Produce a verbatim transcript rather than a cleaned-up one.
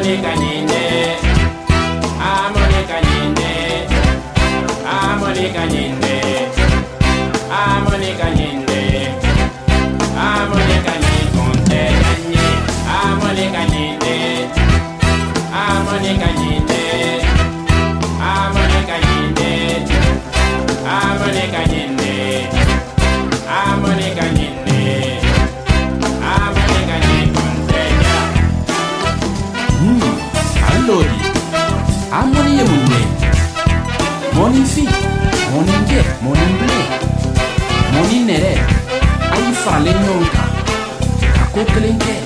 Monica Ninde, ah Monica Ninde, ah Monica Ninde, ah Monica Ninde, ah Monica Ninde, Conte Gagné, ah Monica Ninde, ah Monica Ninde, ah Monica Ninde, ah Monica Ninde, ah Monica Ninde, ah Monica Ninde, Conte Gagné. Hmm, allora. Harmony Munne, morning fee, morning get, morning play, morning nere, ayi faralen ɲɔgɔn kan, a ko kelen kɛ.